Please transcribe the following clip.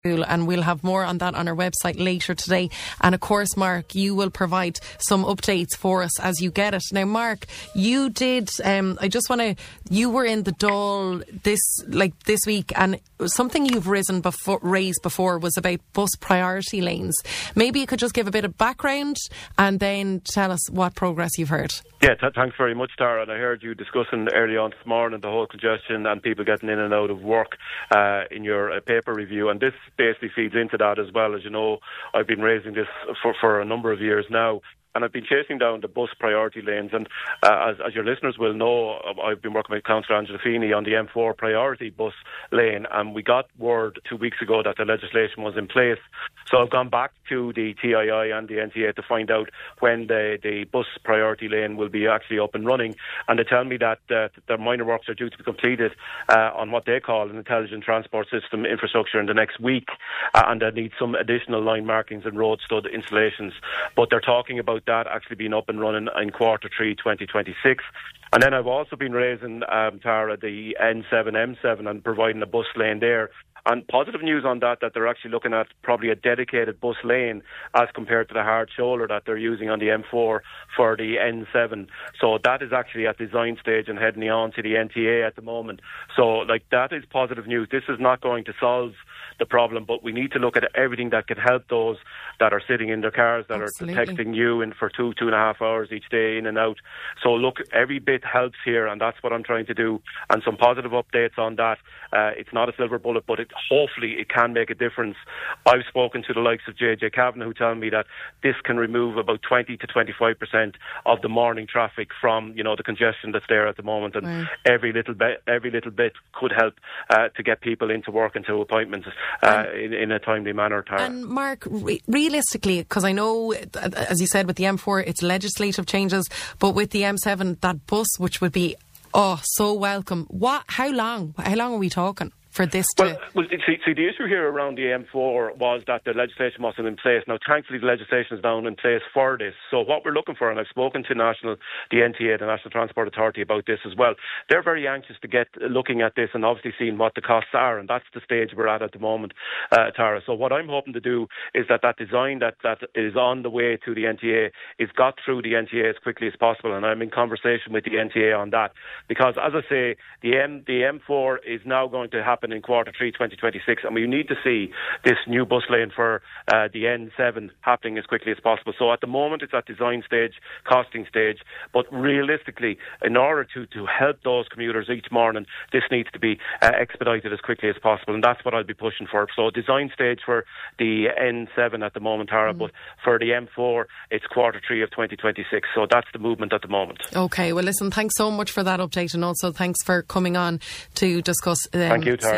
and we'll have more on that on our website later today. And of course, Mark, you will provide some updates for us as you get it. Now, Mark, you did, you were in the Dáil this week, and something you've raised before was about bus priority lanes. Maybe you could just give a bit of background and then tell us what progress you've heard. Yeah, thanks very much, Tara. And I heard you discussing early on this morning the whole congestion and people getting in and out of work in your paper review. And this basically feeds into that as well. As you know, I've been raising this for a number of years now. And I've been chasing down the bus priority lanes. And as your listeners will know, I've been working with Councillor Angela Feeney on the M4 priority bus lane. And we got word 2 weeks ago that the legislation was in place. So I've gone back to the TII and the NTA to find out when the bus priority lane will be actually up and running. And they tell me that their minor works are due to be completed on what they call an intelligent transport system infrastructure in the next week. And they need some additional line markings and road stud installations. But they're talking about that actually being up and running in Q3 2026. And then I've also been raising, Tara, the N7, M7 and providing a bus lane there. And positive news on that they're actually looking at probably a dedicated bus lane as compared to the hard shoulder that they're using on the M4 for the N7. So that is actually at design stage and heading on to the NTA at the moment. So that is positive news. This is not going to solve the problem, but we need to look at everything that can help those that are sitting in their cars, that Absolutely. are texting you in for 2.5 hours each day in and out. So look, every bit helps here, and that's what I'm trying to do. And some positive updates on that. It's not a silver bullet, but hopefully it can make a difference. I've spoken to the likes of JJ Kavanagh, who tell me that this can remove about 20 to 25% of the morning traffic from the congestion that's there at the moment, and every little bit could help to get people into work and to appointments in a timely manner, Tara. And Mark, realistically, because I know, as you said, with the M4 it's legislative changes, but with the M7, that bus, which would be so welcome, how long are we talking for this to... Well, see, the issue here around the M4 was that the legislation wasn't in place. Now, thankfully, the legislation is down in place for this. So what we're looking for, and I've spoken to the NTA, the National Transport Authority, about this as well. They're very anxious to get looking at this and obviously seeing what the costs are, and that's the stage we're at the moment, Tara. So what I'm hoping to do is that design that is on the way to the NTA is got through the NTA as quickly as possible, and I'm in conversation with the NTA on that. Because, as I say, the M4 is now going to happen in Q3 2026, and we need to see this new bus lane for the N7 happening as quickly as possible. So at the moment it's at design stage, costing stage, but realistically, in order to help those commuters each morning, this needs to be expedited as quickly as possible, and that's what I'll be pushing for. So design stage for the N7 at the moment, Tara, but for the M4 it's Q3 of 2026. So that's the movement at the moment. Okay, well listen, thanks so much for that update, and also thanks for coming on to discuss Thank you, Tara.